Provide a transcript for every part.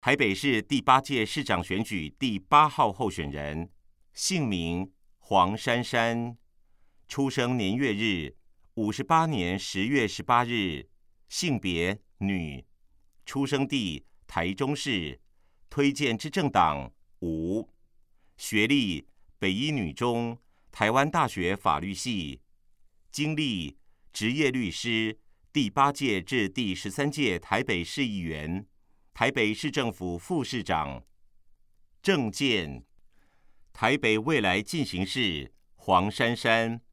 台北市第8届市长选举第8号候选人，姓名黄珊珊，出生年月日58年10月18日，性别女，出生地台中市，推荐之政党无，学历北一女中，台湾大学法律系，经历职业律师，第8届至第13届台北市议员，台北市政府副市长。政见：台北未来进行式黄珊珊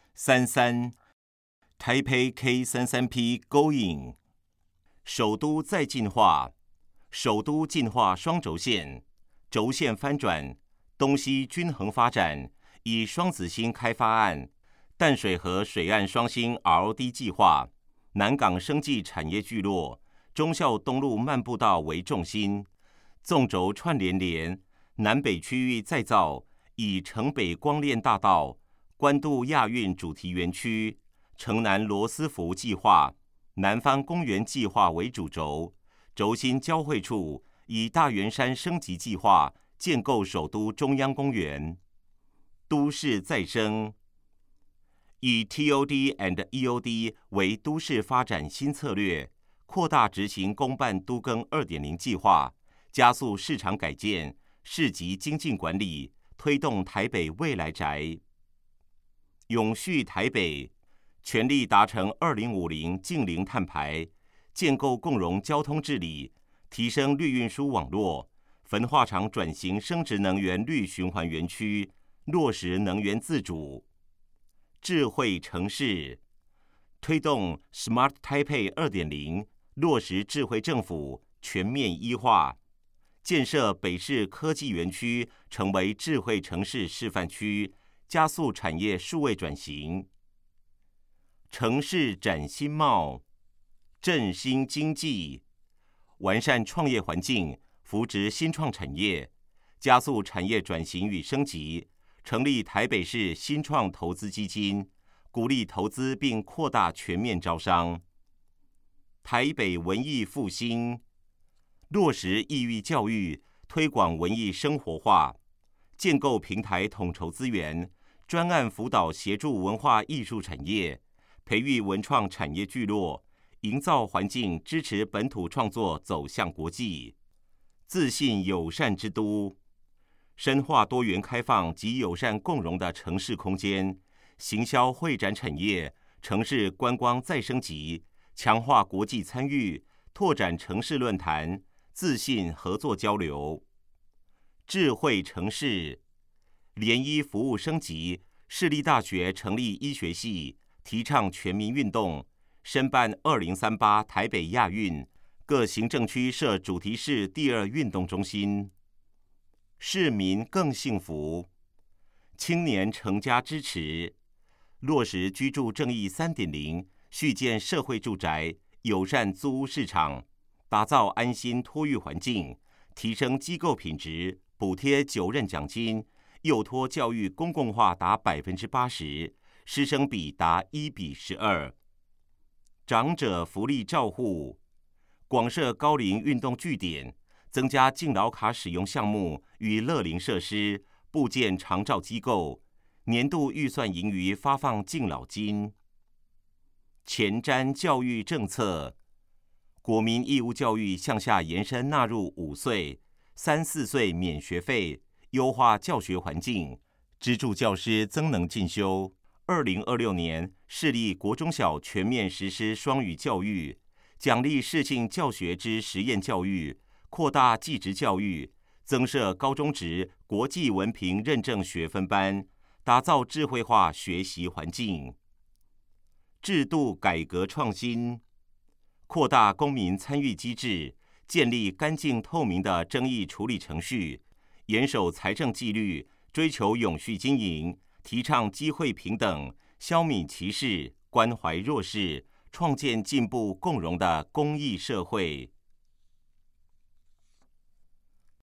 ，33台北 K33P Going， 首都再进化，首都进化双轴线，轴线翻转，东西均衡发展，以双子星开发案、淡水河水岸双星 ROD 计划、南港生技产业聚落、忠孝东路漫步道为重心，纵轴串联南北区域再造，以城北光链大道、关渡亚运主题园区、城南罗斯福计划、南方公园计划为主轴，轴心交汇处以大圆山升级计划建构首都中央公园。都市再生，以 TOD and EOD 为都市发展新策略，扩大执行公办都更 2.0 计划，加速市场改建、市集精进管理，推动台北未来宅。永续台北，全力达成2050净零碳排，建构共融交通治理，提升绿运输网络，焚化厂转型生质能源绿循环园区，落实能源自主。智慧城市，推动 Smart Taipei 2.0， 落实智慧政府，全面医化，建设北市科技园区成为智慧城市示范区，加速产业数位转型。城市展新貌，振兴经济，完善创业环境，扶植新创产业，加速产业转型与升级，成立台北市新创投资基金，鼓励投资并扩大全面招商。台北文艺复兴，落实异域教育，推广文艺生活化，建构平台统筹资源，专案辅导协助文化艺术产业，培育文创产业聚落，营造环境支持本土创作走向国际。自信友善之都，深化多元开放及友善共融的城市空间，行销会展产业，城市观光再升级，强化国际参与，拓展城市论坛，自信合作交流。智慧城市，联医服务升级，市立大学成立医学系，提倡全民运动，申办2038台北亚运，各行政区设主题式第2运动中心。市民更幸福，青年成家支持，落实居住正义 3.0， 续建社会住宅，友善租屋市场，打造安心托育环境，提升机构品质，补贴9任奖金，幼托教育公共化达 80%， 师生比达1:12。长者福利照护，广设高龄运动据点，增加敬老卡使用项目与乐龄设施，布建长照机构，年度预算盈余发放敬老金。前瞻教育政策，国民义务教育向下延伸纳入5岁、3、4岁免学费，优化教学环境，资助教师增能进修。2026年市立国中小全面实施双语教育，奖励适性教学之实验教育，扩大技职教育，增设高中职国际文凭认证学分班，打造智慧化学习环境。制度改革创新，扩大公民参与机制，建立干净透明的争议处理程序，严守财政纪律，追求永续经营，提倡机会平等，消弭歧视，关怀弱势，创建进步共融的公益社会。